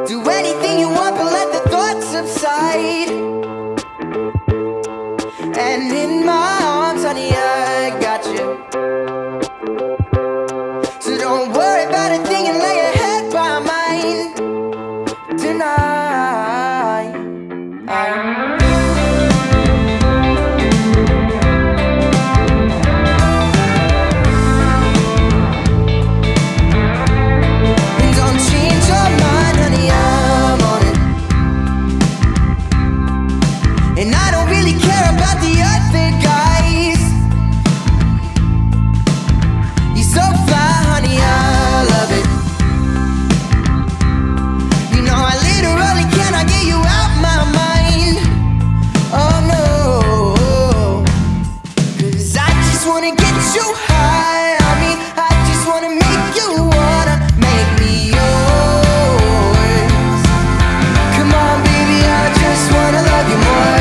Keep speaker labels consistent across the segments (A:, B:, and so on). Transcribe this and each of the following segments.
A: Do anything you want, but let the thoughts subside. And in my arms, honey, I got you. So don't worry about a thing and lay your head by mine tonight. And don't change your mind, honey, I'm on it. And I don't really care about the other guys. You're so fly, honey, I love it. You know I literally cannot get you out my mind. Oh no, 'cause I just wanna get you high on me. I just wanna make you wanna make me yours. Come on baby, I just wanna love you more.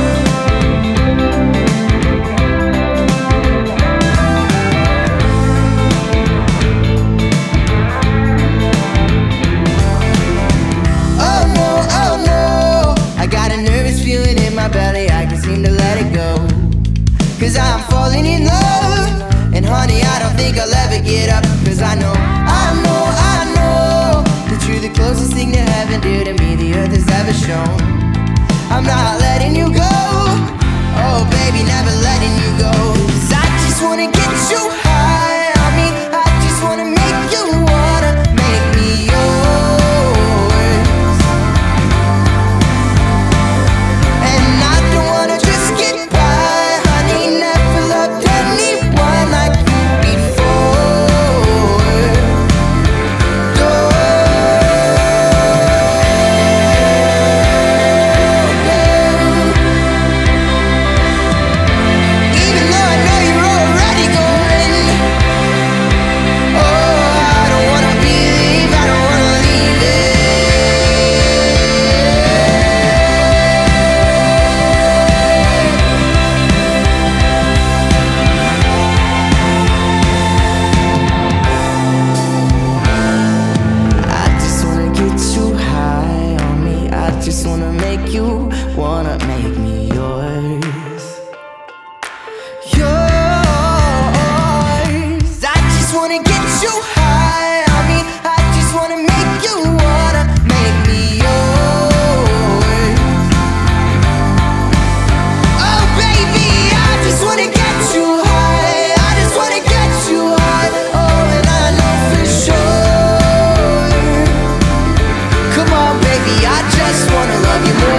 A: Oh no, I got a nervous feeling in my belly, I can't seem to let it go. 'Cause I'm falling in love, and honey, I don't think I'll ever get up. 'Cause I know that you're the closest thing to heaven, dear, to me the earth has ever shown. I'm not letting you go, oh baby, never letting you go. 'Cause I just wanna get you high on me. I just wanna make you wanna make me yours. And I don't wanna just get by, honey, never loved anyone like you before. Even though I know you're already going, oh, I don't wanna believe, I don't wanna leave it. I just wanna get you high on me. I just wanna make you wanna make me yours. Yours. I just wanna get you high on me. I just wanna make you wanna make me yours. Oh baby, I just wanna get you high. I just wanna get you high. Oh, and I know for sure. Come on baby, I just wanna love you more.